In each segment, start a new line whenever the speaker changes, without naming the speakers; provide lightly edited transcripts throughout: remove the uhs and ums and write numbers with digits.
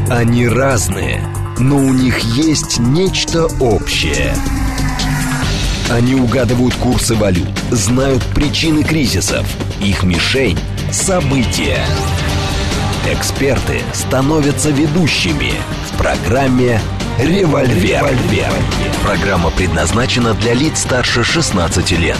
Они разные, но у них есть нечто общее. Они угадывают курсы валют, знают причины кризисов. Их мишень – события. Эксперты становятся ведущими в программе «Револьвер». Программа предназначена для лиц старше 16 лет.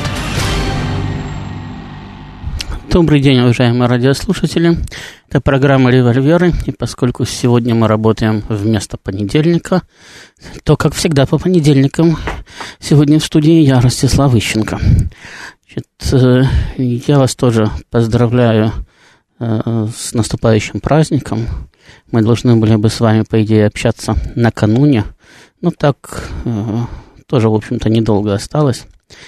Добрый день, уважаемые радиослушатели. Это программа «Револьверы». И поскольку сегодня мы работаем вместо понедельника, то, как всегда, по понедельникам сегодня в студии я, Ростислав Ищенко. Я вас тоже поздравляю с наступающим праздником. Мы должны были бы с вами, по идее, общаться накануне. Ну, так тоже, в общем-то, недолго осталось.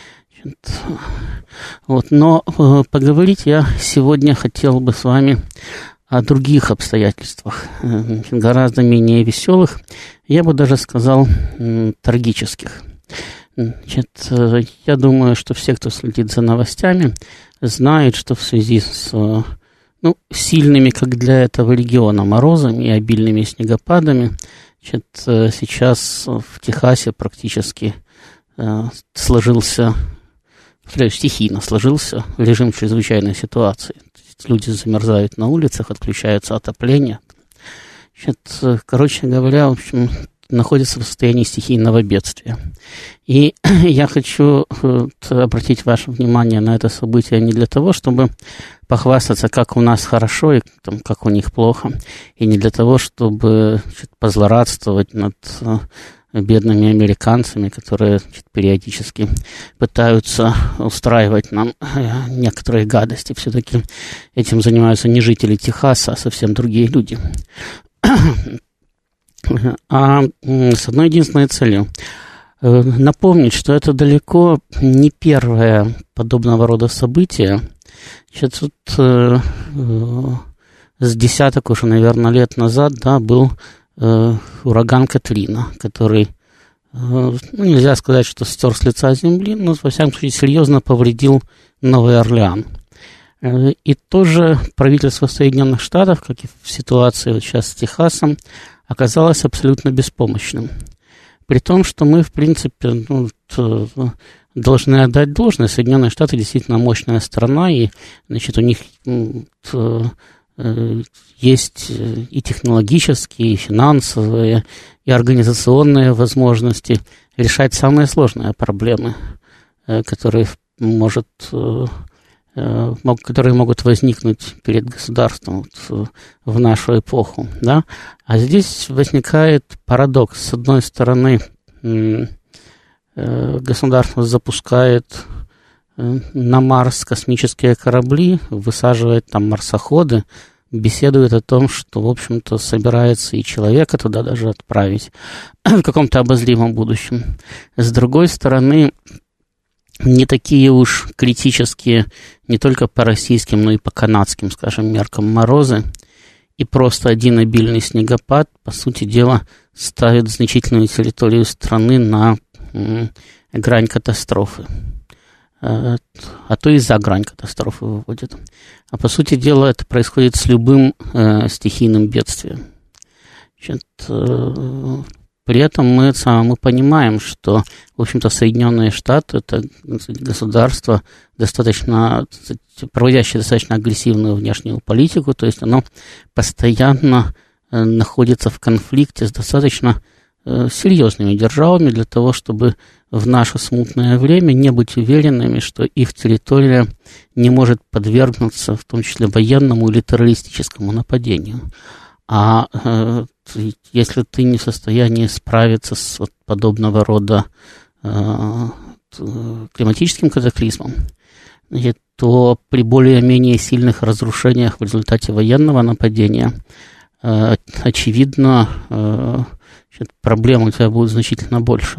Вот, но поговорить я сегодня хотел бы с вами о других обстоятельствах, гораздо менее веселых, я бы даже сказал, трагических. Я думаю, что все, кто следит за новостями, знают, что в связи с сильными, как для этого региона, морозами и обильными снегопадами, сейчас в Техасе практически стихийно сложился режим чрезвычайной ситуации. Люди замерзают на улицах, отключаются отопление. Короче говоря, в общем, находятся в состоянии стихийного бедствия. И я хочу обратить ваше внимание на это событие не для того, чтобы похвастаться, как у нас хорошо и как у них плохо, и не для того, чтобы позлорадствовать над бедными американцами, которые периодически пытаются устраивать нам некоторые гадости. Все-таки этим занимаются не жители Техаса, а совсем другие люди. А с одной единственной целью. Напомнить, что это далеко не первое подобного рода событие. Тут с десяток уже, наверное, лет назад, был ураган Катрина, который, нельзя сказать, что стер с лица земли, но, во всяком случае, серьезно повредил Новый Орлеан. И тоже правительство Соединенных Штатов, как и в ситуации вот сейчас с Техасом, оказалось абсолютно беспомощным. При том, что мы, в принципе, должны отдать должное. Соединенные Штаты действительно мощная страна, и, у них есть и технологические, и финансовые, и организационные возможности решать самые сложные проблемы, которые могут возникнуть перед государством в нашу эпоху. Да? А здесь возникает парадокс. С одной стороны, государство запускает на Марс космические корабли, высаживает там марсоходы, беседует о том, что, в общем-то, собирается и человека туда даже отправить в каком-то обозримом будущем. С другой стороны, не такие уж критические не только по российским, но и по канадским, скажем, меркам морозы, и просто один обильный снегопад, по сути дела, ставит значительную территорию страны на грань катастрофы. А то и за грань катастрофы выводит. А по сути дела это происходит с любым стихийным бедствием. При этом мы понимаем, что, в общем-то, Соединенные Штаты – это государство, проводящее достаточно агрессивную внешнюю политику, то есть оно постоянно находится в конфликте с достаточно серьезными державами для того, чтобы в наше смутное время не быть уверенными, что их территория не может подвергнуться, в том числе военному или террористическому нападению. А если ты не в состоянии справиться с подобного рода климатическим катаклизмом, то при более-менее сильных разрушениях в результате военного нападения, очевидно, проблем у тебя будет значительно больше.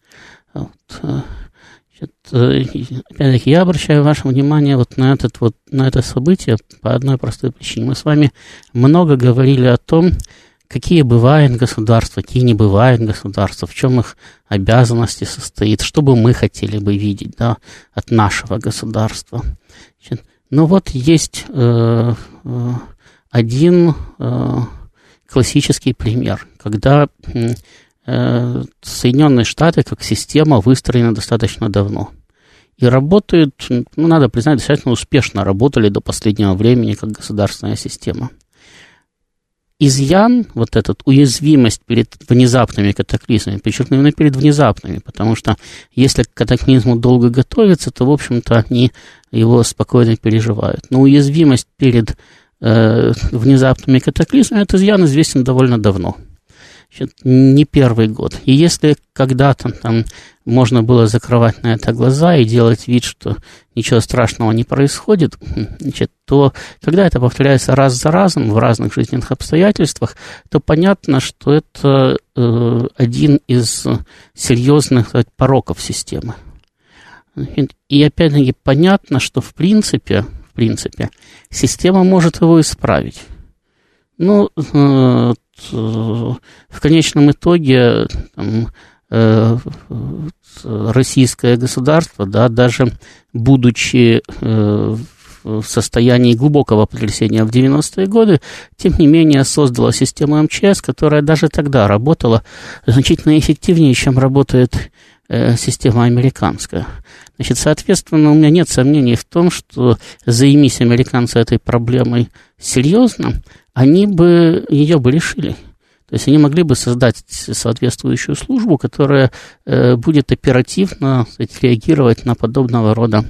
Опять-таки, я обращаю ваше внимание на это событие по одной простой причине. Мы с вами много говорили о том, какие бывают государства, какие не бывают государства, в чем их обязанности состоит, что бы мы хотели бы видеть от нашего государства. Но вот есть один классический пример, когда Соединенные Штаты как система выстроена достаточно давно. И работают, надо признать, достаточно успешно работали до последнего времени как государственная система. Изъян, вот этот, уязвимость перед внезапными катаклизмами, подчеркну, именно перед внезапными, потому что если к катаклизму долго готовиться, то, в общем-то, они его спокойно переживают. Но уязвимость перед внезапными катаклизмами, этот изъян известен довольно давно. Значит, не первый год. И если когда-то там можно было закрывать на это глаза и делать вид, что ничего страшного не происходит, значит, то когда это повторяется раз за разом в разных жизненных обстоятельствах, то понятно, что это один из серьезных пороков системы. И опять-таки понятно, что в принципе, система может его исправить. Ну, в конечном итоге российское государство, да, даже будучи в состоянии глубокого потрясения в 90-е годы, тем не менее создало систему МЧС, которая даже тогда работала значительно эффективнее, чем работает система американская. Значит, соответственно, у меня нет сомнений в том, что займись американцы этой проблемой серьезно, они бы ее бы решили. То есть они могли бы создать соответствующую службу, которая будет оперативно реагировать на подобного рода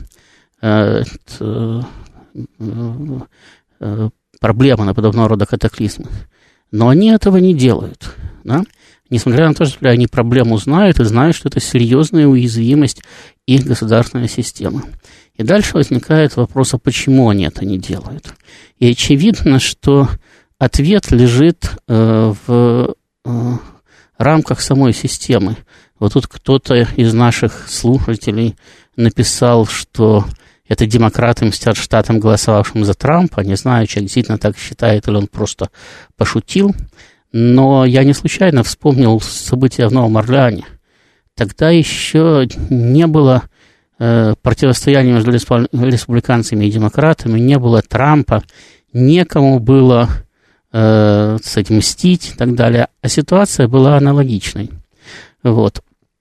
проблемы, на подобного рода катаклизмы. Но они этого не делают, да? Несмотря на то, что они проблему знают и знают, что это серьезная уязвимость их государственной системы. И дальше возникает вопрос, а почему они это не делают? И очевидно, что ответ лежит в рамках самой системы. Вот тут кто-то из наших слушателей написал, что это демократы мстят штатам, голосовавшим за Трампа. Не знаю, человек действительно так считает, или он просто пошутил. Но я не случайно вспомнил события в Новом Орлеане. Тогда еще не было противостояния между республиканцами и демократами, не было Трампа, некому было с этим мстить и так далее. А ситуация была аналогичной. Вот.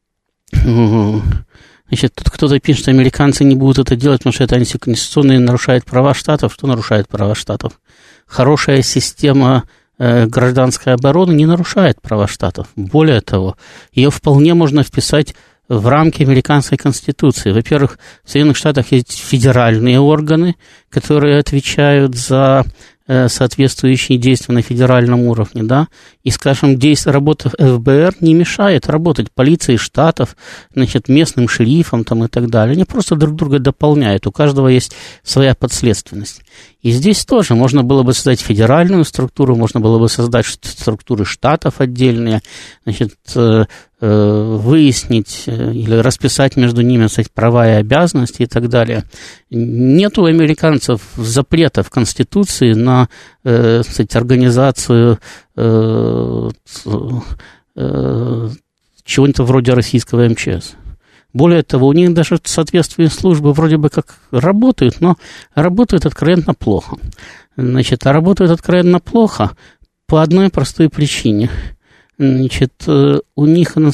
Значит, тут кто-то пишет, что американцы не будут это делать, потому что это антиконституционно и нарушает права штатов. Что нарушает права штатов? Хорошая система гражданской обороны не нарушает права штатов. Более того, ее вполне можно вписать в рамки американской конституции. Во-первых, в Соединенных Штатах есть федеральные органы, которые отвечают за соответствующие действия на федеральном уровне, да, и, скажем, работа ФБР не мешает работать полиции штатов, значит, местным шерифам там и так далее. Они просто друг друга дополняют, у каждого есть своя подследственность. И здесь тоже можно было бы создать федеральную структуру, можно было бы создать структуры штатов отдельные, значит, выяснить или расписать между ними, кстати, права и обязанности и так далее. Нет у американцев запрета в Конституции на, кстати, организацию чего-нибудь вроде российского МЧС. Более того, у них даже соответствующие службы вроде бы как работают, но работают откровенно плохо. Значит, а работают откровенно плохо по одной простой причине. Значит, у них на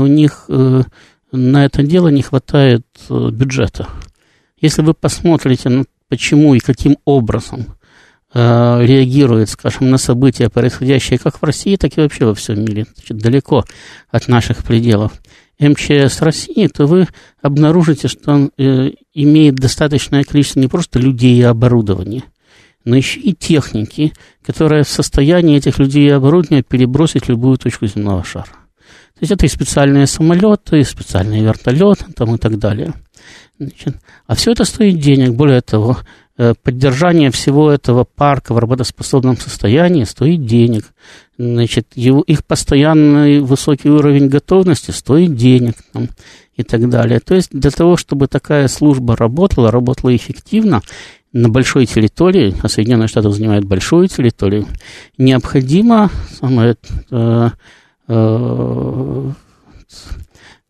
это дело не хватает бюджета. Если вы посмотрите, почему и каким образом реагирует, скажем, на события, происходящие как в России, так и вообще во всем мире, значит, далеко от наших пределов, МЧС России, то вы обнаружите, что он имеет достаточное количество не просто людей и оборудования, но еще и техники, которая в состоянии этих людей и оборудования перебросить в любую точку земного шара. То есть это и специальные самолеты, и специальные вертолеты там, и так далее. Значит, а все это стоит денег. Более того, поддержание всего этого парка в работоспособном состоянии стоит денег. Значит, их постоянный высокий уровень готовности стоит денег там, и так далее. То есть для того, чтобы такая служба работала эффективно на большой территории, а Соединенные Штаты занимают большую территорию, необходимо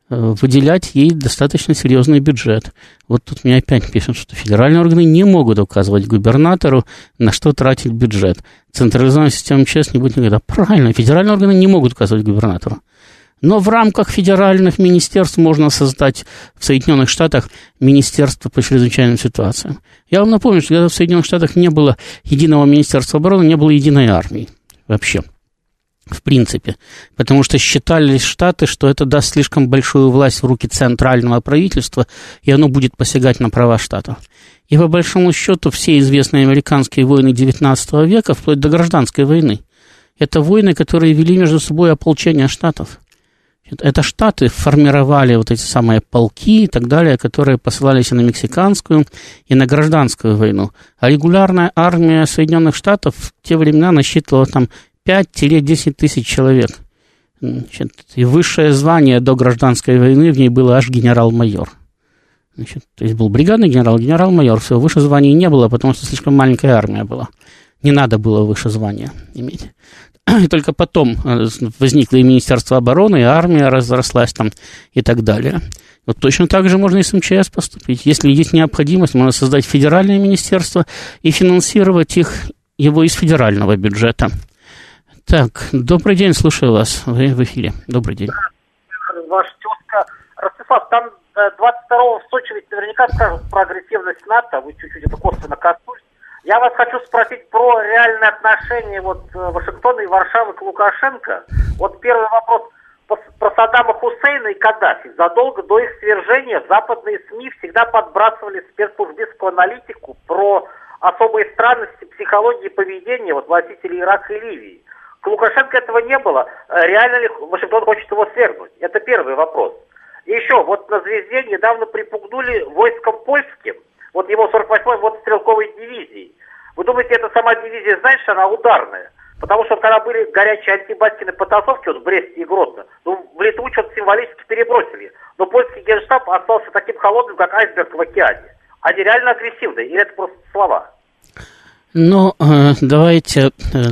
выделять ей достаточно серьезный бюджет. Вот тут мне опять пишут, что федеральные органы не могут указывать губернатору, на что тратить бюджет. Централизованная система МЧС не будет никогда. Правильно, федеральные органы не могут указывать губернатору. Но в рамках федеральных министерств можно создать в Соединенных Штатах министерство по чрезвычайным ситуациям. Я вам напомню, что когда в Соединенных Штатах не было единого министерства обороны, не было единой армии вообще. В принципе, потому что считали штаты, что это даст слишком большую власть в руки центрального правительства, и оно будет посягать на права штатов. И по большому счету все известные американские войны XIX века, вплоть до гражданской войны, это войны, которые вели между собой ополчение штатов. Это штаты формировали вот эти самые полки и так далее, которые посылались и на мексиканскую, и на гражданскую войну. А регулярная армия Соединенных Штатов в те времена насчитывала там 5-10 тысяч человек. Значит, и высшее звание до гражданской войны в ней было аж генерал-майор. Значит, то есть был бригадный генерал, генерал-майор. Все, выше звания не было, потому что слишком маленькая армия была. Не надо было выше звания иметь. И только потом возникло и Министерство обороны, и армия разрослась там и так далее. Вот точно так же можно и с МЧС поступить. Если есть необходимость, можно создать федеральное министерство и финансировать его из федерального бюджета. Так, добрый день, слушаю вас. Вы в эфире. Добрый день.
Ваш тезка Ростислав, там 22-го в Сочи ведь наверняка скажут про агрессивность НАТО, вы чуть-чуть это косвенно коснулись. Я вас хочу спросить про реальное отношение Вашингтона и Варшавы к Лукашенко. Вот первый вопрос про Саддама Хусейна и Каддафи. Задолго до их свержения западные СМИ всегда подбрасывали спецслужбистскую аналитику про особые странности психологии и поведения властителей Ирака и Ливии. К Лукашенко этого не было. Реально ли Вашингтон хочет его свергнуть? Это первый вопрос. И еще, на «Звезде» недавно припугнули войском польским, его 48-й мотострелковой дивизии. Вы думаете, эта сама дивизия знает, что она ударная? Потому что когда были горячие антибатькины потасовки в Бресте и Гродно, в Литву что-то символически перебросили. Но польский генштаб остался таким холодным, как айсберг в океане. Они реально агрессивные, или это просто слова?
Давайте,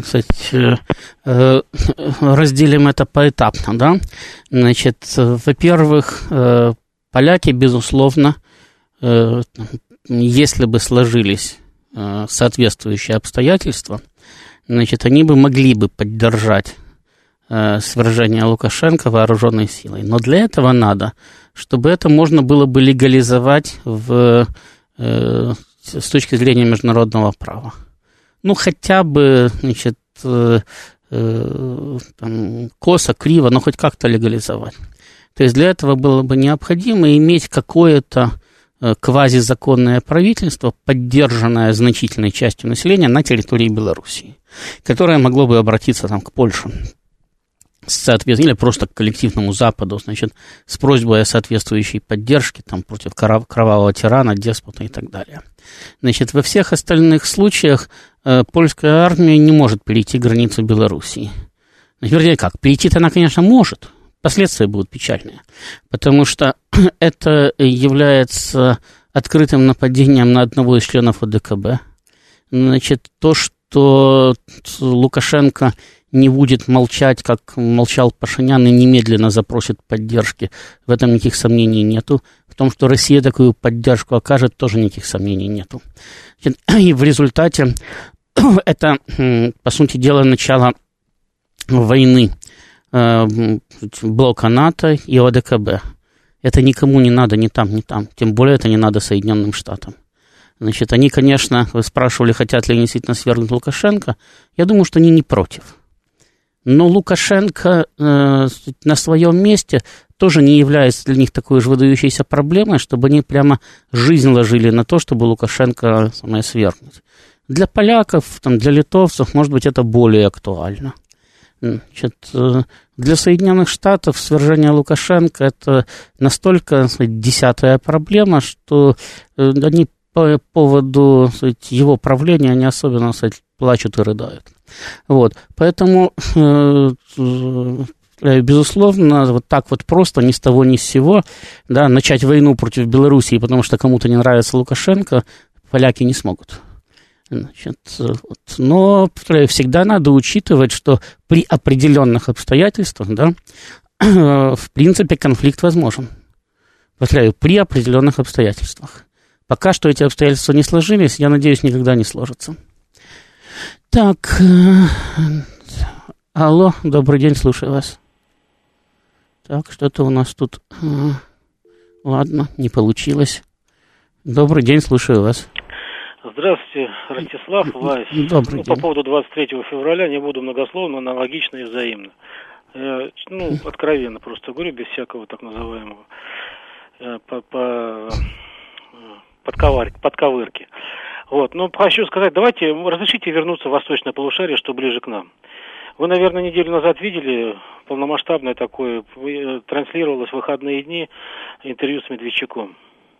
разделим это поэтапно, да? Значит, во-первых, поляки, безусловно, если бы сложились соответствующие обстоятельства, значит, они бы могли бы поддержать свержение Лукашенко вооруженной силой. Но для этого надо, чтобы это можно было бы легализовать с точки зрения международного права. Хотя бы, значит, косо, криво, но хоть как-то легализовать. То есть для этого было бы необходимо иметь какое-то квазизаконное правительство, поддержанное значительной частью населения на территории Белоруссии, которое могло бы обратиться к Польше или просто к коллективному Западу, значит, с просьбой о соответствующей поддержке против кровавого тирана, деспота и так далее. Значит, во всех остальных случаях польская армия не может перейти границу Белоруссии. Вернее, перейти-то она, конечно, может. Последствия будут печальные, потому что это является открытым нападением на одного из членов ОДКБ. Значит, то, что Лукашенко не будет молчать, как молчал Пашинян, и немедленно запросит поддержки, в этом никаких сомнений нету. В том, что Россия такую поддержку окажет, тоже никаких сомнений нету. И в результате это, по сути дела, начало войны блока НАТО и ОДКБ. Это никому не надо, ни там, ни там. Тем более это не надо Соединенным Штатам. Значит, они, конечно, вы спрашивали, хотят ли они действительно свергнуть Лукашенко. Я думаю, что они не против. Но Лукашенко на своем месте тоже не является для них такой же выдающейся проблемой, чтобы они прямо жизнь ложили на то, чтобы Лукашенко свергнуть. Для поляков, для литовцев, может быть, это более актуально. Значит, для Соединенных Штатов свержение Лукашенко – это настолько, десятая проблема, что они по поводу его правления они особенно, плачут и рыдают. Поэтому, безусловно, так просто ни с того ни с сего, да, начать войну против Белоруссии, потому что кому-то не нравится Лукашенко, поляки не смогут. Значит, но всегда надо учитывать, что при определенных обстоятельствах, да, в принципе, конфликт возможен. Повторяю, при определенных обстоятельствах. Пока что эти обстоятельства не сложились, я надеюсь, никогда не сложатся. Так, алло, добрый день, слушаю вас. Так, что-то у нас тут... Ладно, не получилось. Добрый день, слушаю вас.
Здравствуйте, Ростислав, Вась.
Добрый день.
По поводу 23 февраля не буду многословно, аналогично и взаимно. Откровенно просто говорю, без всякого так называемого подковырки. Вот, но хочу сказать, давайте, разрешите вернуться в восточное полушарие, что ближе к нам. Вы, наверное, неделю назад видели полномасштабное такое, транслировалось в выходные дни интервью с Медведчуком.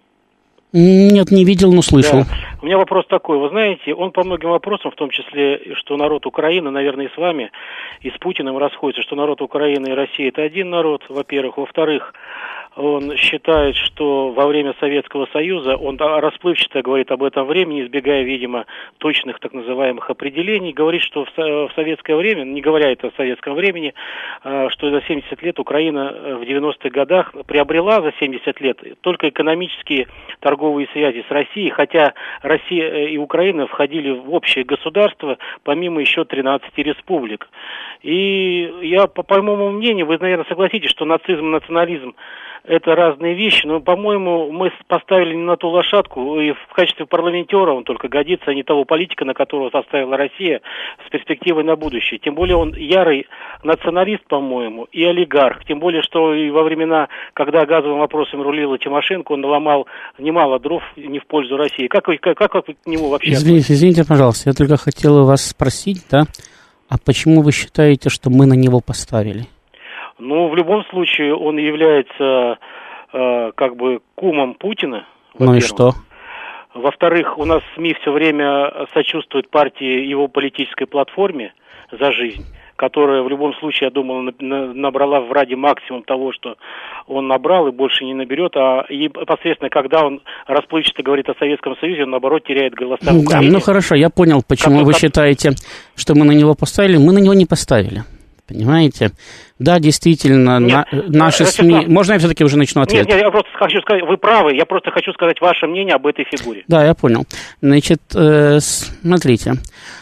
Нет, не видел, но слышал.
Да. У меня вопрос такой. Вы знаете, он по многим вопросам, в том числе, что народ Украины, наверное, и с вами, и с Путиным расходится, что народ Украины и России – это один народ, во-первых. Во-вторых, он считает, что во время Советского Союза, он расплывчато говорит об этом времени, избегая, видимо, точных так называемых определений, говорит, что в советское время, не говоря это в советском времени, что за 70 лет Украина в 90-х годах приобрела за 70 лет только экономические торговые связи с Россией, хотя Россия и Украина входили в общее государство, помимо еще 13 республик. И я, по моему мнению, вы, наверное, согласитесь, что нацизм и национализм – это разные вещи, но, по-моему, мы поставили не на ту лошадку, и в качестве парламентера он только годится, а не того политика, на которого составила Россия с перспективой на будущее. Тем более он ярый националист, по-моему, и олигарх. Тем более, что и во времена, когда газовым вопросом рулила Тимошенко, он наломал немало дров не в пользу России. Как вы к нему вообще относитесь?
Извините, пожалуйста, я только хотел вас спросить, да, а почему вы считаете, что мы на него поставили?
Ну, в любом случае, он является кумом Путина.
Ну и что?
Во-вторых, у нас СМИ все время сочувствуют партии его политической платформе «За жизнь», которая в любом случае, я думал, набрала в Раде максимум того, что он набрал, и больше не наберет. И непосредственно, когда он расплывчато говорит о Советском Союзе, он, наоборот, теряет голоса в Украине.
Ну, хорошо, я понял, почему вы считаете, что мы на него поставили. Мы на него не поставили. Понимаете? Да, действительно, наши СМИ... Можно я все-таки уже начну ответ?
Нет, я просто хочу сказать, вы правы, я просто хочу сказать ваше мнение об этой фигуре.
Да, я понял. Значит, смотрите.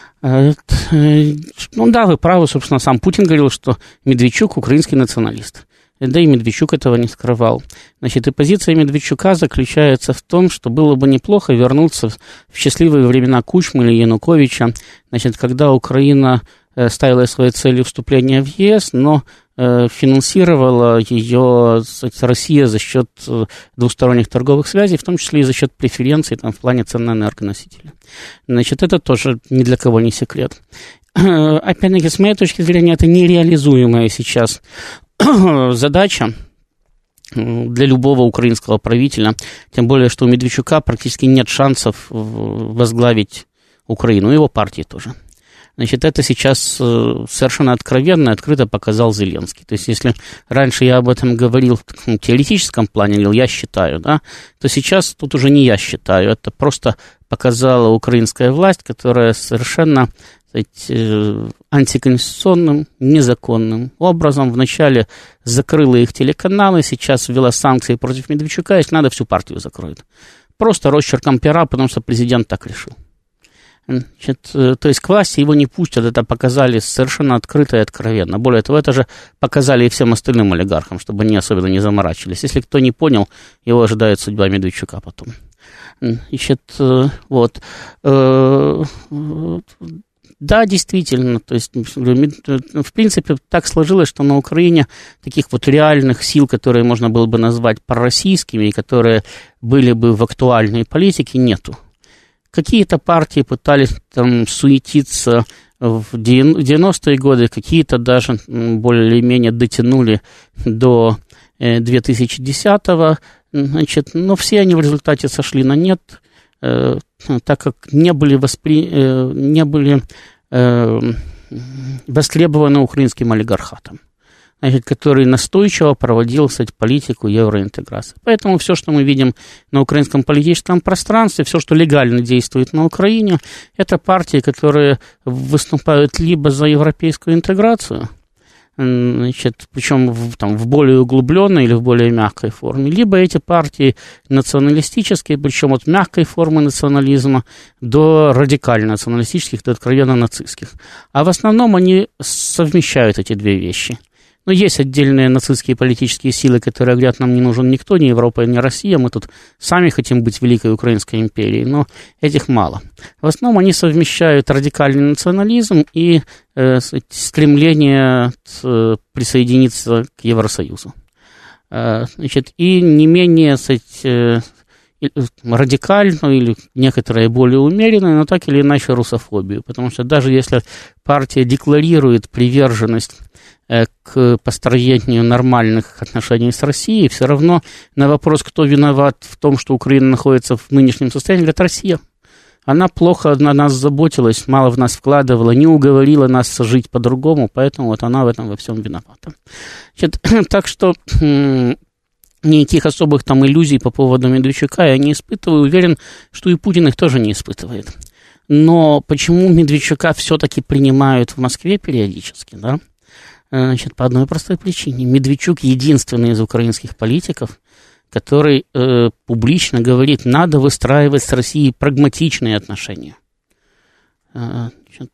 Ну да, вы правы, собственно, сам Путин говорил, что Медведчук украинский националист. Да и Медведчук этого не скрывал. Значит, и позиция Медведчука заключается в том, что было бы неплохо вернуться в счастливые времена Кучмы или Януковича, значит, когда Украина ставила своей целью вступления в ЕС, но финансировала ее Россия за счет двусторонних торговых связей, в том числе и за счет преференций там, в плане цен на энергоносители. Значит, это тоже ни для кого не секрет. Опять-таки, с моей точки зрения, это нереализуемая сейчас задача для любого украинского правителя, тем более, что у Медведчука практически нет шансов возглавить Украину, и его партии тоже. Значит, это сейчас совершенно откровенно и открыто показал Зеленский. То есть, если раньше я об этом говорил в таком теоретическом плане, говорил, я считаю, да, то сейчас тут уже не я считаю, это просто показала украинская власть, которая совершенно, сказать, антиконституционным, незаконным образом вначале закрыла их телеканалы, сейчас ввела санкции против Медведчука, если надо, всю партию закроет. Просто росчерком пера, потому что президент так решил. Значит, то есть к власти его не пустят, это показали совершенно открыто и откровенно. Более того, это же показали и всем остальным олигархам, чтобы они особенно не заморачивались. Если кто не понял, его ожидает судьба Медведчука потом. Значит, вот. Да, действительно, то есть, в принципе, так сложилось, что на Украине таких вот реальных сил, которые можно было бы назвать пророссийскими, и которые были бы в актуальной политике, нету. Какие-то партии пытались там суетиться в 90-е годы, какие-то даже более-менее дотянули до 2010-го, значит, но все они в результате сошли на нет, так как не были востребованы украинским олигархатом, значит, который настойчиво проводил, кстати, политику евроинтеграции. Поэтому все, что мы видим на украинском политическом пространстве, все, что легально действует на Украине, это партии, которые выступают либо за европейскую интеграцию, значит, причем в более углубленной или в более мягкой форме, либо эти партии националистические, причем от мягкой формы национализма до радикально националистических, до откровенно нацистских. А в основном они совмещают эти две вещи. Но есть отдельные нацистские политические силы, которые говорят, нам не нужен никто, ни Европа, ни Россия, мы тут сами хотим быть великой Украинской империей, но этих мало. В основном они совмещают радикальный национализм и стремление присоединиться к Евросоюзу. Значит, и не менее радикальную или некоторые более умеренную, но так или иначе русофобию, потому что даже если партия декларирует приверженность к построению нормальных отношений с Россией, все равно на вопрос, кто виноват в том, что Украина находится в нынешнем состоянии, говорит Россия. Она плохо о нас заботилась, мало в нас вкладывала, не уговорила нас жить по-другому, поэтому вот она в этом во всем виновата. Значит, так что никаких особых там иллюзий по поводу Медведчука я не испытываю, уверен, что и Путин их тоже не испытывает. Но почему Медведчука все-таки принимают в Москве периодически, да? Значит, по одной простой причине. Медведчук единственный из украинских политиков, который публично говорит, надо выстраивать с Россией прагматичные отношения. Значит,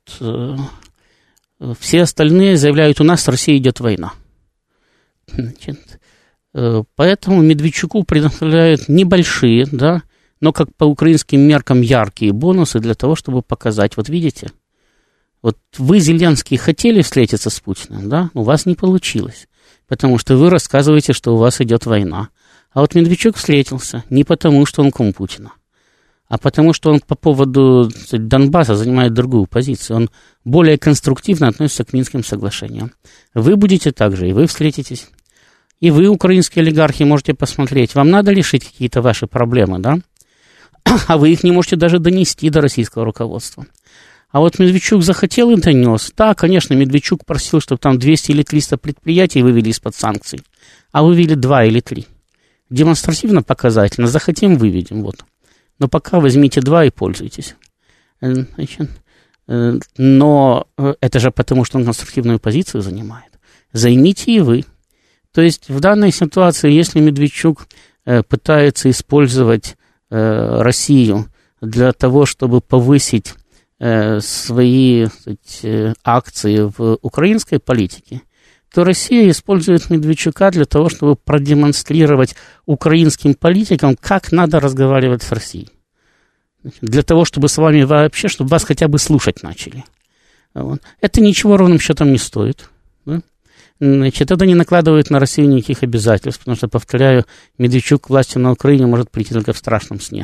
все остальные заявляют, у нас с Россией идет война. Значит, поэтому Медведчуку предоставляют небольшие, да, но как по украинским меркам яркие бонусы для того, чтобы показать, вот видите, вот вы, Зеленский, хотели встретиться с Путиным, да, у вас не получилось, потому что вы рассказываете, что у вас идет война. А вот Медведчук встретился не потому, что он кум Путина, а потому, что он по поводу Донбасса занимает другую позицию. Он более конструктивно относится к Минским соглашениям. Вы будете так же, и вы встретитесь. И вы, украинские олигархи, можете посмотреть. Вам надо решить какие-то ваши проблемы, да? А вы их не можете даже донести до российского руководства. А вот Медведчук захотел и донес. Да, конечно, Медведчук просил, чтобы там 200 или 300 предприятий вывели из-под санкций. А вывели 2 или 3. Демонстративно показательно. Захотим, выведем. Вот. Но пока возьмите 2 и пользуйтесь. Значит, но это же потому, что он конструктивную позицию занимает. Займите и вы. То есть в данной ситуации, если Медведчук пытается использовать Россию для того, чтобы повысить свои, сказать, акции в украинской политике, то Россия использует Медведчука для того, чтобы продемонстрировать украинским политикам, как надо разговаривать с Россией. Для того, чтобы с вами вообще, чтобы вас хотя бы слушать начали. Вот. Это ничего ровным счетом не стоит. Да? Значит, это не накладывает на Россию никаких обязательств, потому что, повторяю, Медведчук к власти на Украине может прийти только в страшном сне.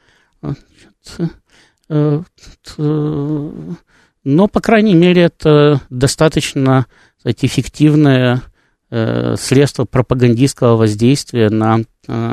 Но, по крайней мере, это достаточно, кстати, эффективное средство пропагандистского воздействия на,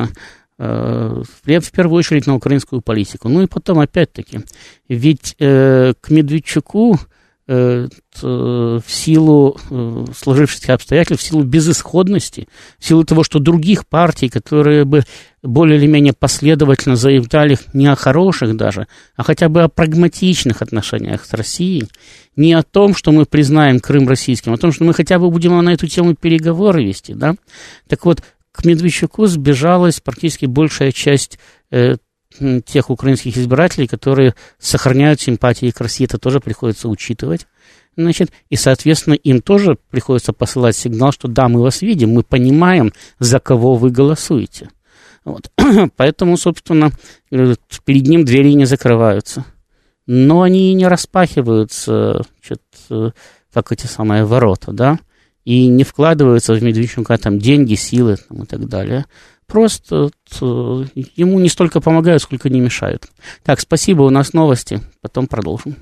в первую очередь, на украинскую политику. Ну и потом, опять-таки, ведь к Медведчуку в силу сложившихся обстоятельств, в силу безысходности, в силу того, что других партий, которые бы более или менее последовательно заявляли не о хороших даже, а хотя бы о прагматичных отношениях с Россией, не о том, что мы признаем Крым российским, а о том, что мы хотя бы будем на эту тему переговоры вести, да? Так вот, к Медведчуку сбежалась практически большая часть тех украинских избирателей, которые сохраняют симпатии к России, это тоже приходится учитывать. Значит, и, соответственно, им тоже приходится посылать сигнал, что да, мы вас видим, мы понимаем, за кого вы голосуете. Вот. Поэтому, собственно, перед ним двери не закрываются. Но они и не распахиваются, как эти самые ворота, да, и не вкладываются в Медведчука там деньги, силы там, и так далее. Просто ему не столько помогают, сколько не мешают. Так, спасибо, у нас новости, потом продолжим.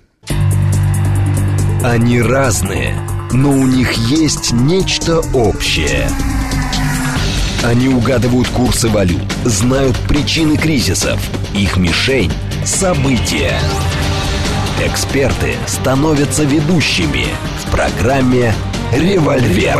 Они разные, но у них есть нечто общее. Они угадывают курсы валют, знают причины кризисов. Их мишень – события. Эксперты становятся ведущими в программе «Револьвер».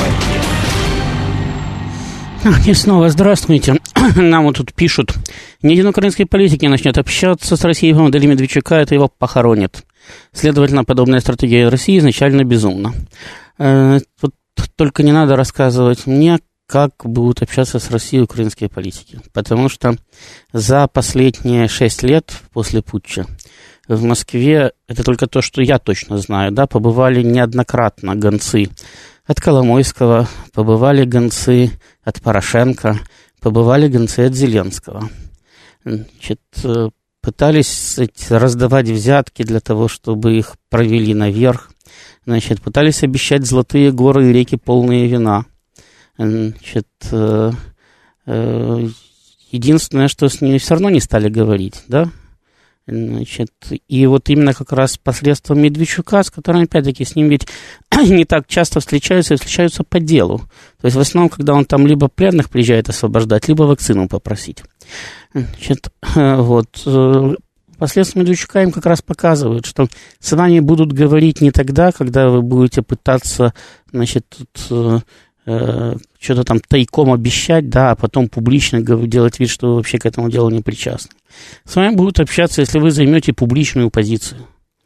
И снова здравствуйте. Нам вот тут пишут, ни один украинский политик не начнет общаться с Россией по модели Медведчука, это его похоронит. Следовательно, подобная стратегия России изначально безумна. Вот только не надо рассказывать мне, как будут общаться с Россией украинские политики. Потому что за последние 6 лет после путча в Москве, это только то, что я точно знаю, да, побывали неоднократно гонцы от Коломойского, побывали гонцы от Порошенко, побывали гонцы от Зеленского. Значит, пытались раздавать взятки для того, чтобы их провели наверх. Значит, пытались обещать золотые горы и реки, полные вина. Значит, единственное, что с ними все равно не стали говорить, да? Значит, и вот именно как раз посредством Медведчука, с которым, опять-таки, с ним ведь не так часто встречаются, и встречаются по делу. То есть, в основном, когда он там либо пленных приезжает освобождать, либо вакцину попросить. Значит, вот, посредством Медведчука им как раз показывают, что с вами будут говорить не тогда, когда вы будете пытаться, значит, что-то там тайком обещать, да, а потом публично делать вид, что вы вообще к этому делу не причастны. С вами будут общаться, если вы займете публичную позицию.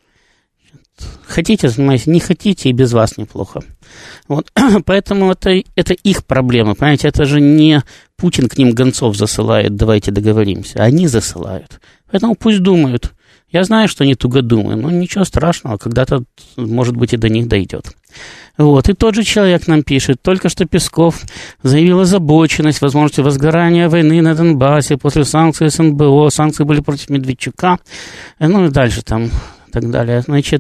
Хотите, занимайтесь, не хотите, и без вас неплохо. Вот. Поэтому это их проблема, понимаете, это же не Путин к ним гонцов засылает, давайте договоримся, они засылают. Поэтому пусть думают. Я знаю, что они туго думают, но ничего страшного, когда-то, может быть, и до них дойдет. Вот, и тот же человек нам пишет, только что Песков заявил озабоченность возможности возгорания войны на Донбассе после санкций СНБО, санкции были против Медведчука, ну и дальше там, и так далее. Значит,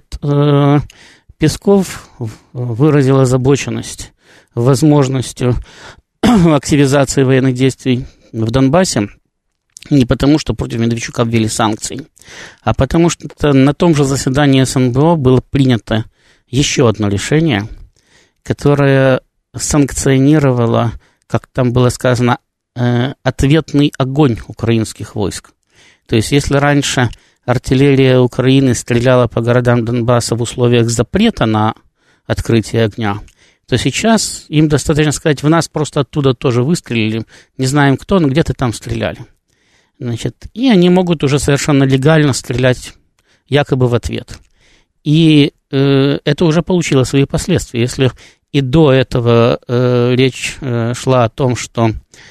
Песков выразил озабоченность возможностью активизации военных действий в Донбассе, не потому, что против Медведчука ввели санкции, а потому что на том же заседании СНБО было принято еще одно решение, которое санкционировало, как там было сказано, ответный огонь украинских войск. То есть, если раньше артиллерия Украины стреляла по городам Донбасса в условиях запрета на открытие огня, то сейчас им достаточно сказать, в нас просто оттуда тоже выстрелили, не знаем кто, но где-то там стреляли. Значит, и они могут уже совершенно легально стрелять якобы в ответ. И это уже получило свои последствия. Если и до этого речь шла о том, что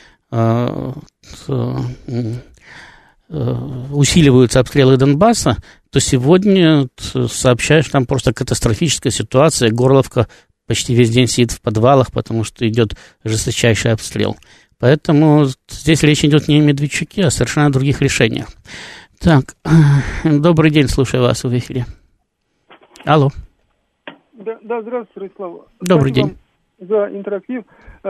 усиливаются обстрелы Донбасса, то сегодня сообщают, что там просто катастрофическая ситуация. Горловка почти весь день сидит в подвалах, потому что идет жесточайший обстрел. Поэтому здесь речь идет не о Медведчуке, а совершенно о других решениях. Так, добрый день, слушаю вас в эфире. Алло.
Да, здравствуйте, Ростислав.
Добрый день.
За интерактив.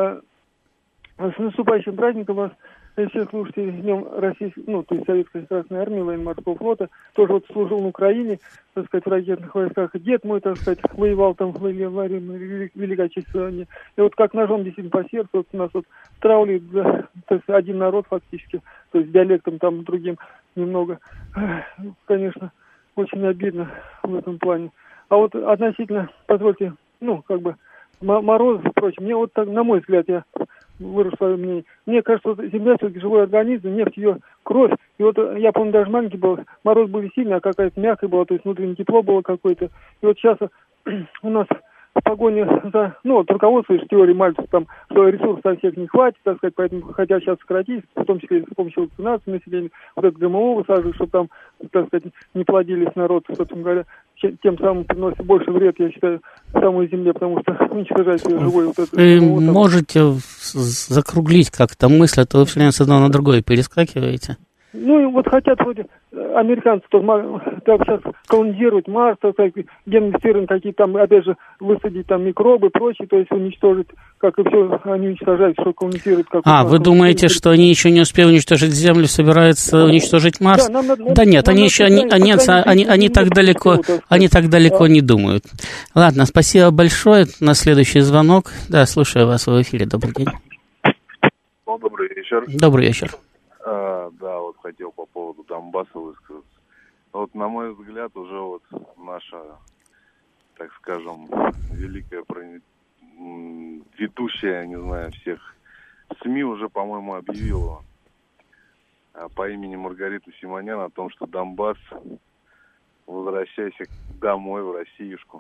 С наступающим праздником вас, всех слушателей, Днем Российской, то есть Советской Красной Армии, Военно-Морского флота. Тоже вот служил на Украине, так сказать, в ракетных войсках. Дед мой, так сказать, воевал там в Великой Отечественной. И вот как ножом действительно по сердцу, вот у нас вот травли, то есть один народ фактически, то есть диалектом там другим немного. Конечно, очень обидно в этом плане. А вот относительно, позвольте, Морозов и прочее, мне вот так, на мой взгляд, я выражу свое мнение, мне кажется, вот Земля все-таки живой организм, нефть ее кровь, и вот я помню, даже маленький был, мороз были сильные, а какая-то мягкая была, то есть внутреннее тепло было какое-то, и вот сейчас у нас в погоне за, руководствуясь теорией Мальцева, там, что ресурсов всех не хватит, так сказать, поэтому хотят сейчас сократить, в том числе с помощью вакцинации населения, вот это ГМО высаживают, чтобы там, так сказать, не плодились народ, собственно говоря, тем самым приносит больше вред, я считаю, самой земле, потому что уничтожать живой вот это.
Вы можете закруглить как-то мысль, а то вы все время с одного на другое перескакиваете.
Ну и вот хотят вроде американцы так сейчас колонизировать Марс, так сказать, геномодифицировать какие-то там, опять же, высадить там микробы и прочее, то есть уничтожить, как и все, они уничтожают, что колонизируют.
Вы думаете, что они еще не успели уничтожить Землю, собираются уничтожить Марс? Да нет, они так далеко не думают. Ладно, спасибо большое. На следующий звонок. Да, слушаю вас в эфире. Добрый день.
Добрый вечер.
Добрый вечер.
Да, вот хотел по поводу Донбасса высказаться. Вот, на мой взгляд, уже вот наша, так скажем, великая ведущая, не знаю, всех СМИ уже, по-моему, объявила по имени Маргарита Симонян о том, что Донбасс, возвращайся домой, в Россиюшку.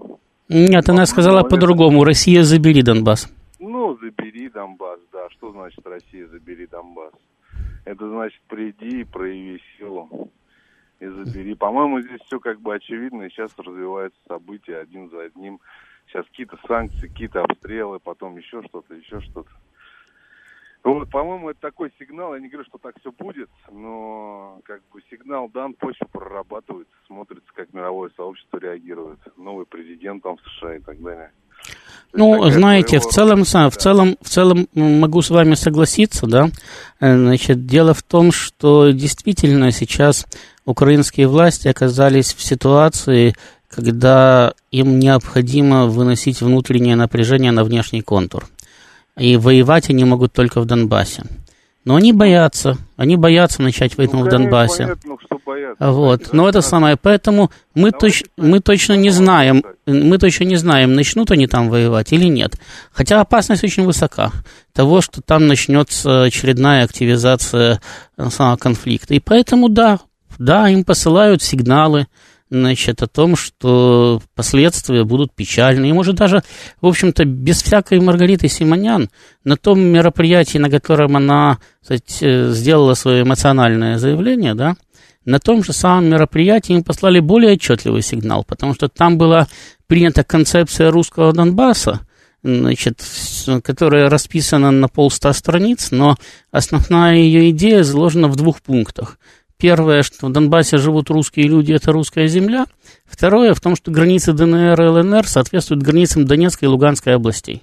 Нет, она сказала по-другому. Россия, забери Донбасс.
Ну, забери Донбасс, да. Что значит Россия, забери Донбасс? Это значит, приди и прояви силу и забери. По-моему, здесь все как бы очевидно, и сейчас развиваются события один за одним. Сейчас какие-то санкции, какие-то обстрелы, потом еще что-то, еще что-то. Вот, по-моему, это такой сигнал, я не говорю, что так все будет, но как бы сигнал дан, почва прорабатывается, смотрится, как мировое сообщество реагирует, новый президент там в США и так далее.
Ну, знаете, в целом могу с вами согласиться, да. Значит, дело в том, что действительно сейчас украинские власти оказались в ситуации, когда им необходимо выносить внутреннее напряжение на внешний контур. И воевать они могут только в Донбассе. Но они боятся начать войну в Донбассе.
Понятно, что боятся.
Вот. Но это самое, поэтому мы точно не знаем, начнут они там воевать или нет. Хотя опасность очень высока того, что там начнется очередная активизация самого конфликта. И поэтому да, им посылают сигналы, значит, о том, что последствия будут печальные. И, может, даже, в общем-то, без всякой Маргариты Симонян на том мероприятии, на котором она, кстати, сделала свое эмоциональное заявление, да, на том же самом мероприятии им послали более отчетливый сигнал, потому что там была принята концепция русского Донбасса, значит, которая расписана на 150 страниц, но основная ее идея заложена в 2 пунктах. Первое, что в Донбассе живут русские люди, это русская земля. Второе, в том, что границы ДНР и ЛНР соответствуют границам Донецкой и Луганской областей.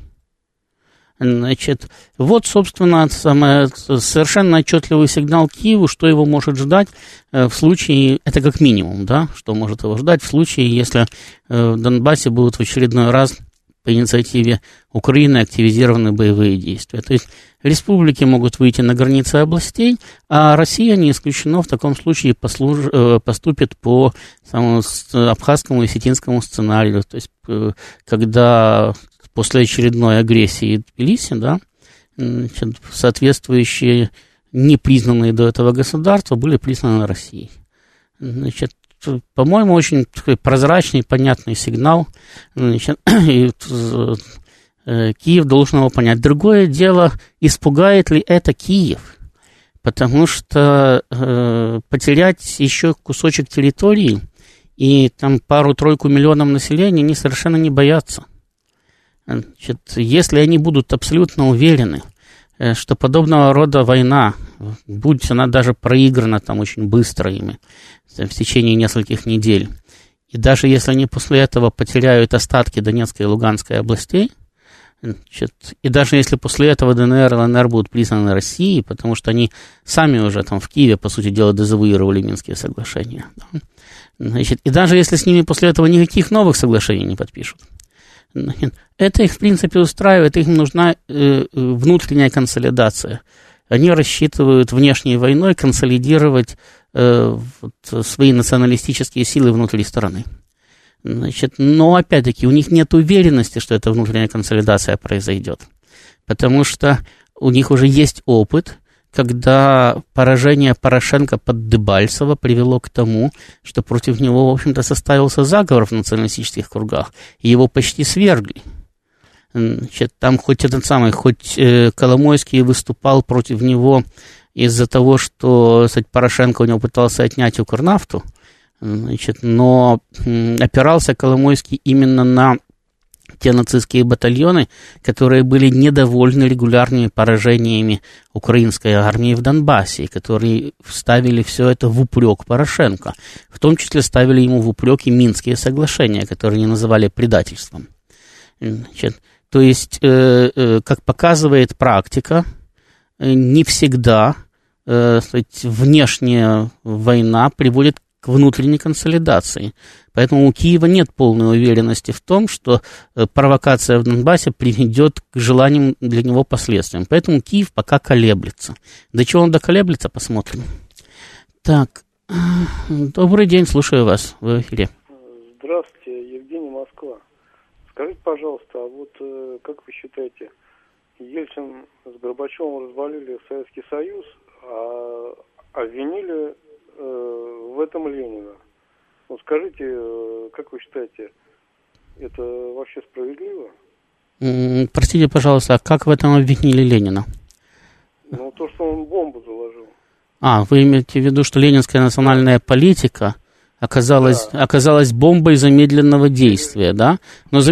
Значит, вот, собственно, совершенно отчетливый сигнал Киеву, что его может ждать в случае, это как минимум, да, что может его ждать в случае, если в Донбассе будут в очередной раз по инициативе Украины активизированы боевые действия. То есть республики могут выйти на границы областей, а Россия, не исключено, в таком случае поступит по самому абхазскому и осетинскому сценарию. То есть когда после очередной агрессии Тбилиси, да, значит, соответствующие непризнанные до этого государства были признаны Россией. Значит, по-моему, очень такой прозрачный, понятный сигнал. Значит, Киев должен его понять. Другое дело, испугает ли это Киев, потому что потерять еще кусочек территории и там 2-3 миллионов населения они совершенно не боятся. Значит, если они будут абсолютно уверены, что подобного рода война, будь она даже проиграна там очень быстро ими, в течение нескольких недель, и даже если они после этого потеряют остатки Донецкой и Луганской областей, значит, и даже если после этого ДНР и ЛНР будут признаны Россией, потому что они сами уже там в Киеве, по сути дела, дезавуировали Минские соглашения, да, значит, и даже если с ними после этого никаких новых соглашений не подпишут, это их, в принципе, устраивает, им нужна внутренняя консолидация. Они рассчитывают внешней войной консолидировать свои националистические силы внутри страны. Значит, но, опять-таки, у них нет уверенности, что эта внутренняя консолидация произойдет, потому что у них уже есть опыт, когда поражение Порошенко под Дебальцево привело к тому, что против него, в общем-то, составился заговор в националистических кругах, и его почти свергли. Значит, там хоть Коломойский выступал против него из-за того, что, кстати, Порошенко у него пытался отнять Укрнафту, значит, но опирался Коломойский именно на те нацистские батальоны, которые были недовольны регулярными поражениями украинской армии в Донбассе, которые ставили все это в упрек Порошенко. В том числе ставили ему в упрек и Минские соглашения, которые они называли предательством. Значит, то есть, как показывает практика, не всегда внешняя война приводит к внутренней консолидации. Поэтому у Киева нет полной уверенности в том, что провокация в Донбассе приведет к желаемым для него последствиям. Поэтому Киев пока колеблется. До чего он доколеблется, посмотрим. Так, добрый день, слушаю вас в эфире.
Здравствуйте, Евгений, Москва. Скажите, пожалуйста, а вот как вы считаете, Ельцин с Горбачевым развалили Советский Союз, а обвинили в этом Ленина. Вот скажите, как вы считаете, Это вообще справедливо?
Простите, пожалуйста, а как в этом обвинили Ленина?
Ну, то, что он бомбу заложил.
Вы имеете в виду, что ленинская национальная политика оказалась бомбой замедленного действия, да? Но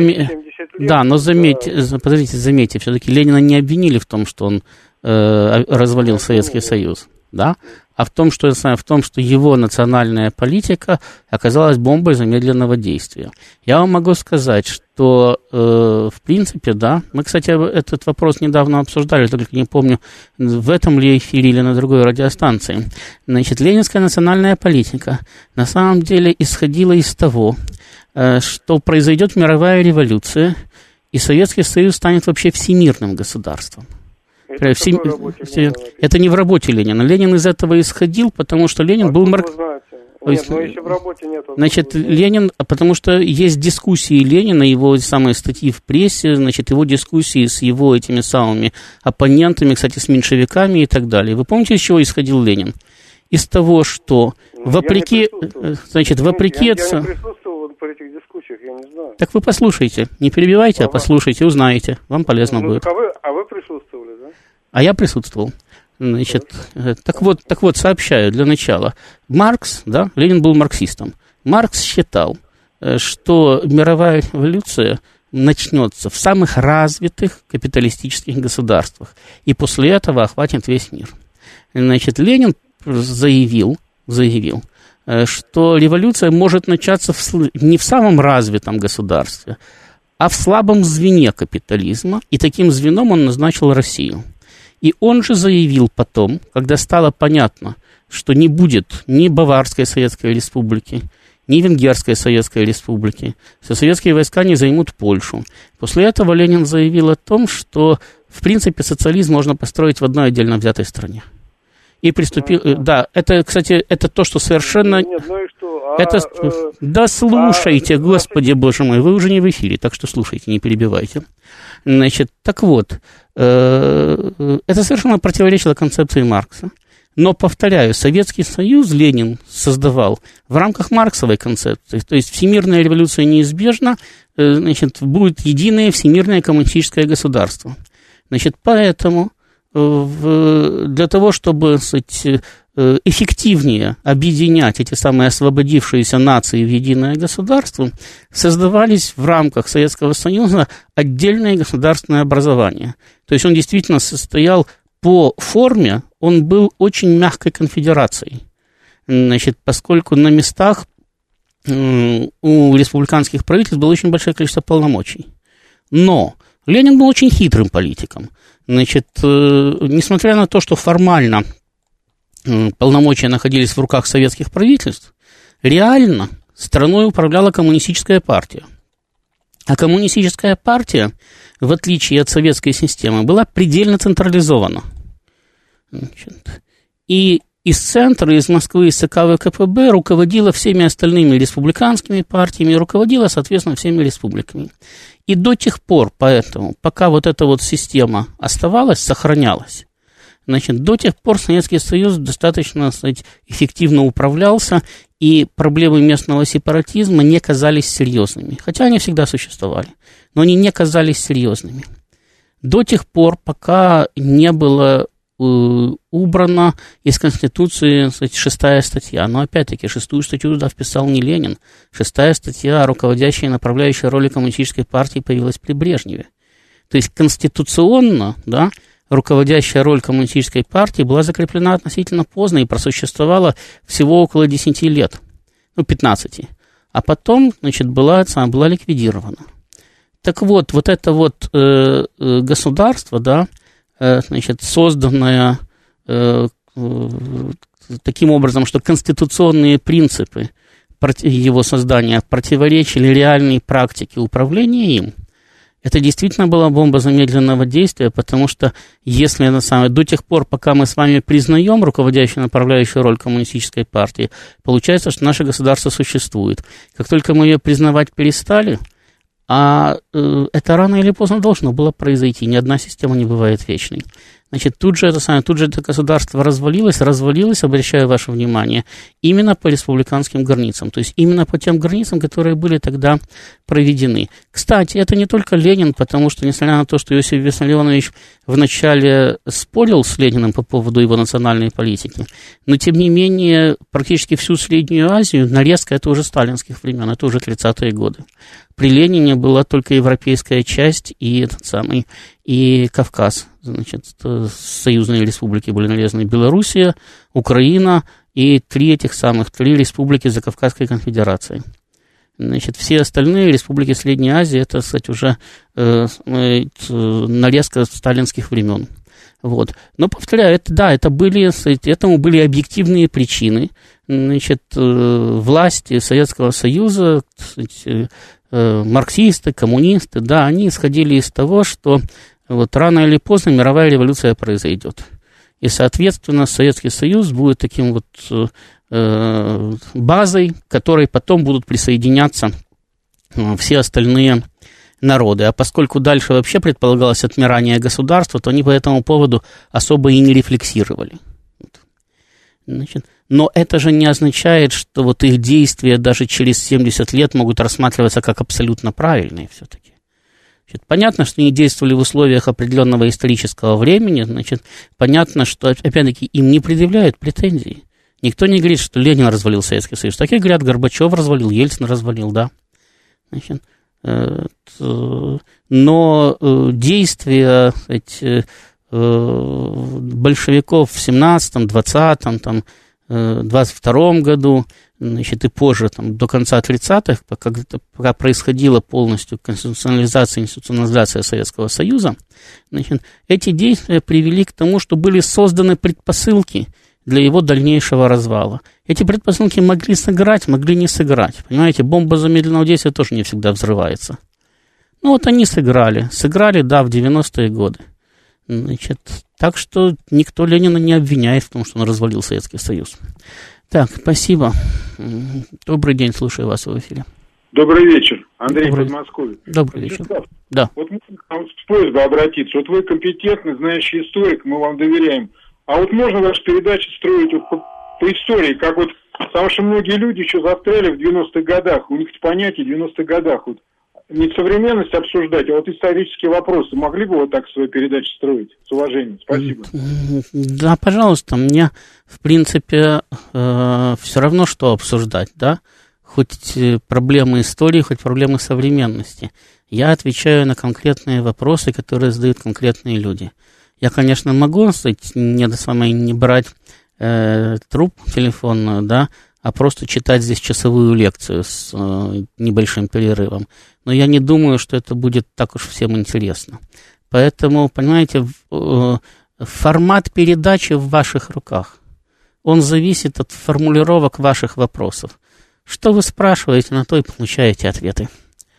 заметьте, все-таки Ленина не обвинили в том, что он развалил Советский Союз, да? А в том, что его национальная политика оказалась бомбой замедленного действия. Я вам могу сказать, что, в принципе, да, мы, кстати, этот вопрос недавно обсуждали, только не помню, в этом ли эфире или на другой радиостанции. Значит, ленинская национальная политика на самом деле исходила из того, что произойдет мировая революция, и Советский Союз станет вообще всемирным государством. Это не в работе Ленина. Ленин из этого исходил, потому что Ленин был
Нет, но если в работе нет...
Значит, Ленин, потому что есть дискуссии Ленина, его самые статьи в прессе, значит, его дискуссии с его этими самыми оппонентами, кстати, с меньшевиками и так далее. Вы помните, из чего исходил Ленин? Из того, что вопреки...
Я не присутствовал при этих дискуссиях, я не знаю.
Так вы послушайте, не перебивайте, а послушайте, узнаете, вам полезно будет.
А вы присутствовали, да?
А я присутствовал. Значит, так вот, сообщаю для начала. Маркс, да, Ленин был марксистом. Маркс считал, что мировая революция начнется в самых развитых капиталистических государствах, и после этого охватит весь мир. Значит, Ленин заявил, что революция может начаться не в самом развитом государстве, а в слабом звене капитализма, и таким звеном он назначил Россию. И он же заявил потом, когда стало понятно, что не будет ни Баварской Советской Республики, ни Венгерской Советской Республики, что советские войска не займут Польшу. После этого Ленин заявил о том, что, в принципе, социализм можно построить в одной отдельно взятой стране. И приступил... Да, это, кстати, это то, что совершенно...
Нет, ну и что?
Да слушайте, Господи Боже мой, вы уже не в эфире, так что слушайте, не перебивайте. Значит, так вот, это совершенно противоречило концепции Маркса. Но, повторяю, Советский Союз Ленин создавал в рамках марксовой концепции. То есть всемирная революция неизбежна, значит, будет единое всемирное коммунистическое государство. Значит, поэтому для того, чтобы, сказать, эффективнее объединять эти самые освободившиеся нации в единое государство, создавались в рамках Советского Союза отдельные государственные образования. То есть он действительно состоял по форме, он был очень мягкой конфедерацией. Значит, поскольку на местах у республиканских правительств было очень большое количество полномочий. Но Ленин был очень хитрым политиком. Значит, несмотря на то, что формально полномочия находились в руках советских правительств, реально страной управляла коммунистическая партия. А коммунистическая партия, в отличие от советской системы, была предельно централизована. Значит, и из центра, из Москвы, из ЦК ВКПБ руководила всеми остальными республиканскими партиями, руководила, соответственно, всеми республиками. И до тех пор, поэтому, пока вот эта вот система оставалась, сохранялась, значит, до тех пор Советский Союз достаточно, сказать, эффективно управлялся, и проблемы местного сепаратизма не казались серьезными. Хотя они всегда существовали, но они не казались серьезными. До тех пор, пока не было убрана из Конституции, кстати, 6-я статья. Но, опять-таки, 6-ю статью туда вписал не Ленин. 6-я статья, руководящая и направляющая роли коммунистической партии, появилась при Брежневе. То есть конституционно, да, руководящая роль коммунистической партии была закреплена относительно поздно и просуществовала всего около 10 лет, 15. А потом, значит, была ликвидирована. Так вот, вот это вот государство, да, значит, созданное таким образом, что конституционные принципы его создания противоречили реальной практике управления им, это действительно была бомба замедленного действия, потому что если до тех пор, пока мы с вами признаем руководящую и направляющую роль коммунистической партии, получается, что наше государство существует. Как только мы ее признавать перестали, это рано или поздно должно было произойти. Ни одна система не бывает вечной. Значит, тут же это государство развалилось, обращаю ваше внимание, именно по республиканским границам, то есть именно по тем границам, которые были тогда проведены. Кстати, это не только Ленин, потому что, несмотря на то, что Иосиф Виссарионович вначале спорил с Лениным по поводу его национальной политики, но, тем не менее, практически всю Среднюю Азию, нарезка это уже сталинских времен, это уже 30-е годы. При Ленине была только европейская часть и и Кавказ. Значит, союзные республики были нарезаны: Белоруссия, Украина и три республики Закавказской конфедерации. Значит, все остальные республики Средней Азии, это, кстати, уже нарезка сталинских времен. Вот. Но, повторяю, этому были объективные причины. Значит, власти Советского Союза, марксисты, коммунисты, да, они исходили из того, что вот рано или поздно мировая революция произойдет. И, соответственно, Советский Союз будет таким вот базой, к которой потом будут присоединяться все остальные народы. А поскольку дальше вообще предполагалось отмирание государства, то они по этому поводу особо и не рефлексировали. Значит, но это же не означает, что вот их действия даже через 70 лет могут рассматриваться как абсолютно правильные все-таки. Значит, понятно, что они действовали в условиях определенного исторического времени, значит, понятно, что, опять-таки, им не предъявляют претензий. Никто не говорит, что Ленин развалил Советский Союз. Такие говорят, Горбачев развалил, Ельцин развалил, да. Значит, но действия большевиков в 17-м, 20-м, 22-м году, значит, и позже, до конца 30-х, пока происходила полностью конституционализация, институционализация Советского Союза, значит, эти действия привели к тому, что были созданы предпосылки для его дальнейшего развала. Эти предпосылки могли сыграть, могли не сыграть. Понимаете, бомба замедленного действия тоже не всегда взрывается. Ну вот они сыграли, да, в 90-е годы. Значит, так что никто Ленина не обвиняет в том, что он развалил Советский Союз. Так, спасибо. Добрый день, слушаю вас в эфире.
Добрый вечер, Андрей Подмосковье.
Добрый вечер. Да.
Вот с просьбой обратиться. Вот вы компетентный, знающий историк, мы вам доверяем. А вот можно ваши передачи строить вот по истории, как вот, потому что многие люди еще застряли в 90-х годах, у них понятие в 90-х годах, вот не современность обсуждать, а вот исторические вопросы. Могли бы вот так свою передачу строить? С уважением. Спасибо.
Да, пожалуйста, мне, в принципе, все равно, что обсуждать, да? Хоть проблемы истории, хоть проблемы современности. Я отвечаю на конкретные вопросы, которые задают конкретные люди. Я, конечно, могу, не брать трубку телефонную, да, а просто читать здесь часовую лекцию с небольшим перерывом. Но я не думаю, что это будет так уж всем интересно. Поэтому, понимаете, формат передачи в ваших руках. Он зависит от формулировок ваших вопросов. Что вы спрашиваете, на то и получаете ответы.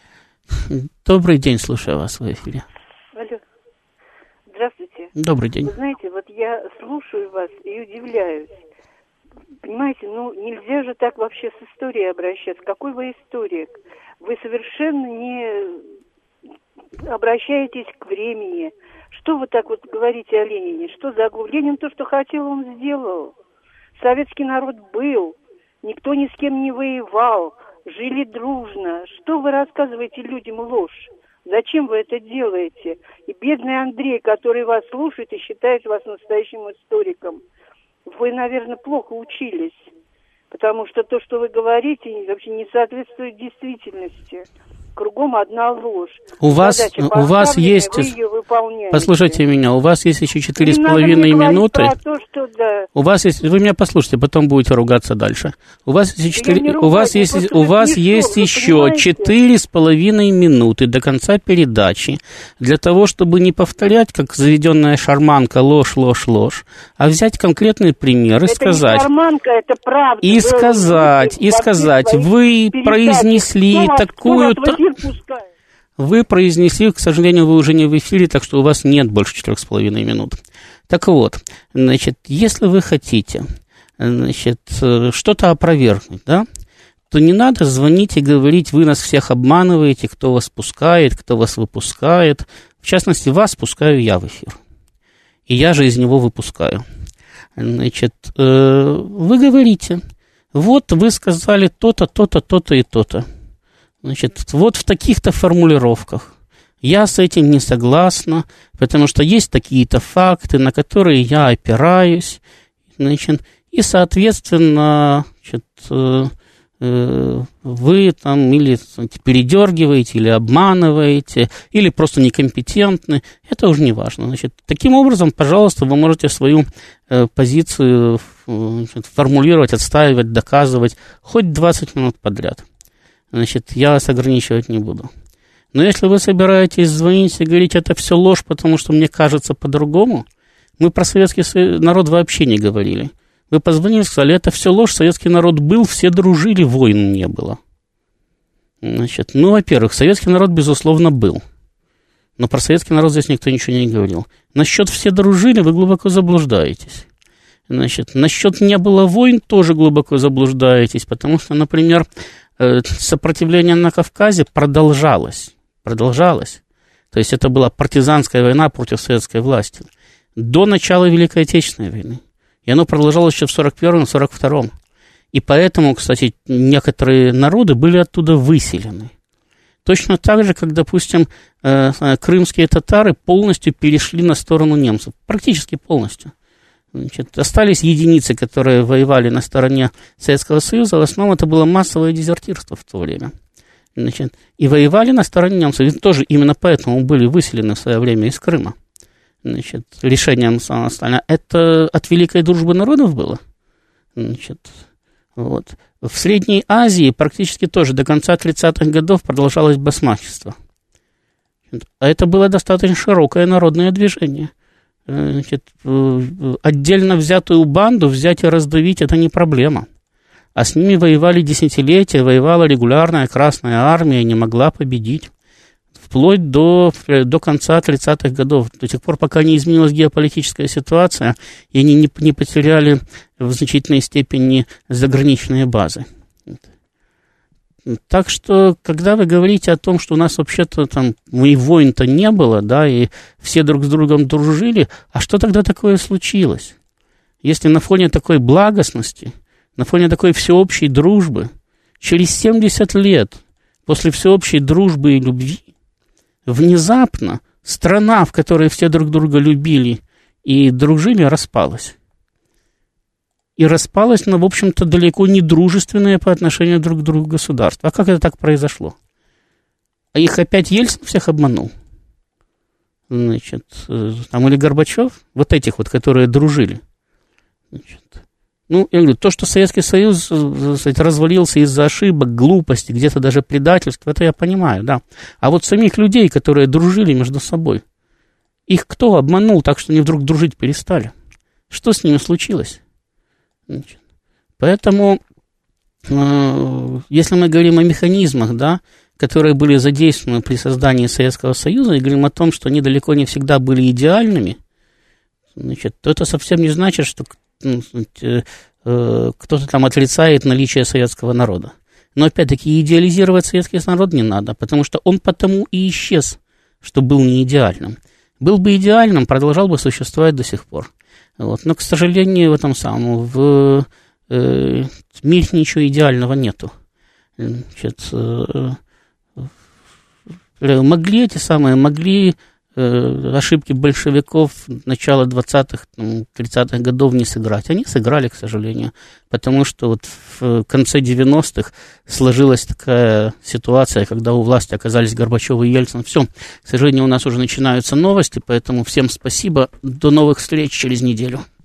Добрый день, слушаю вас в эфире.
Алло. Здравствуйте.
Добрый день.
Вы знаете, вот я слушаю вас и удивляюсь. Понимаете, нельзя же так вообще с историей обращаться. Какой вы историк? Вы совершенно не обращаетесь к времени. Что вы так вот говорите о Ленине? Что за глупость? Ленин то, что хотел, он сделал. Советский народ был. Никто ни с кем не воевал. Жили дружно. Что вы рассказываете людям ложь? Зачем вы это делаете? И бедный Андрей, который вас слушает и считает вас настоящим историком, вы, наверное, плохо учились, потому что то, что вы говорите, вообще не соответствует действительности. Кругом одна ложь.
У вас есть... Послушайте меня, у вас есть еще 4,5 минуты. У вас есть... Вы меня послушайте, потом будете ругаться дальше. У вас есть еще 4,5 минуты до конца передачи для того, чтобы не повторять, как заведенная шарманка, ложь, а взять конкретный пример и сказать...
Это не шарманка, это правда.
И сказать, вы произнесли такую-то... Вы произнесли, к сожалению, вы уже не в эфире, так что у вас нет больше 4,5 минут. Так вот, значит, если вы хотите, значит, что-то опровергнуть, да, то не надо звонить и говорить, вы нас всех обманываете, кто вас пускает, кто вас выпускает. В частности, вас пускаю я в эфир. и я же из него выпускаю. Значит, вы говорите, вот вы сказали то-то, то-то, то-то и то-то. Значит, вот в таких-то формулировках. Я с этим не согласна, потому что есть такие-то факты, на которые я опираюсь. Значит, и, соответственно, значит, вы там или передергиваете, или обманываете, или просто некомпетентны. Это уже не важно. Значит, таким образом, пожалуйста, вы можете свою позицию, значит, формулировать, отстаивать, доказывать хоть 20 минут подряд. Значит, я вас ограничивать не буду. Но если вы собираетесь звонить и говорить, это все ложь, потому что мне кажется по-другому, мы про советский народ вообще не говорили. Вы позвонили, сказали, это все ложь, советский народ был, все дружили, войн не было. Значит, ну, во-первых, советский народ, безусловно, был. Но про советский народ здесь никто ничего не говорил. Насчет все дружили, вы глубоко заблуждаетесь. Значит, насчет не было войн, тоже глубоко заблуждаетесь, потому что, например, сопротивление на Кавказе продолжалось. То есть это была партизанская война против советской власти до начала Великой Отечественной войны. И оно продолжалось еще в 1941-м, 1942-м. И поэтому, кстати, некоторые народы были оттуда выселены. Точно так же, как, допустим, крымские татары полностью перешли на сторону немцев. Практически полностью. Значит, остались единицы, которые воевали на стороне Советского Союза. В основном это было массовое дезертирство в то время. Значит, и воевали на стороне немцев. И тоже именно поэтому были выселены в свое время из Крыма. Значит, решением Сталина. Это от великой дружбы народов было. Значит, вот. В Средней Азии практически тоже до конца 30-х годов продолжалось басмачество. А это было достаточно широкое народное движение. Значит, отдельно взятую банду взять и раздавить – это не проблема. А с ними воевали десятилетия, воевала регулярная Красная Армия, не могла победить. Вплоть до конца 30-х годов, до тех пор, пока не изменилась геополитическая ситуация, и они не потеряли в значительной степени заграничные базы. Так что, когда вы говорите о том, что у нас вообще-то там и войн-то не было, да, и все друг с другом дружили, а что тогда такое случилось? Если на фоне такой благостности, на фоне такой всеобщей дружбы, через 70 лет после всеобщей дружбы и любви, внезапно страна, в которой все друг друга любили и дружили, распалась. И распалась на, в общем-то, далеко не дружественное по отношению друг к другу государство. А как это так произошло? А их опять Ельцин всех обманул? Значит, там или Горбачев? Вот этих вот, которые дружили. Значит, ну, я говорю, то, что Советский Союз, кстати, развалился из-за ошибок, глупости, где-то даже предательства, это я понимаю, да. А вот самих людей, которые дружили между собой, их кто обманул так, что они вдруг дружить перестали? Что с ними случилось? Значит, поэтому, если мы говорим о механизмах, да, которые были задействованы при создании Советского Союза, и говорим о том, что они далеко не всегда были идеальными, значит, то это совсем не значит, что кто-то там отрицает наличие советского народа. Но, опять-таки, идеализировать советский народ не надо, потому что он потому и исчез, что был не идеальным. Был бы идеальным, продолжал бы существовать до сих пор. Вот. Но, к сожалению, в мире ничего идеального нету. Значит, могли ошибки большевиков начала 20-х, 30-х годов не сыграть. Они сыграли, к сожалению, потому что вот в конце 90-х сложилась такая ситуация, когда у власти оказались Горбачев и Ельцин. Все, к сожалению, у нас уже начинаются новости, поэтому всем спасибо. До новых встреч через неделю.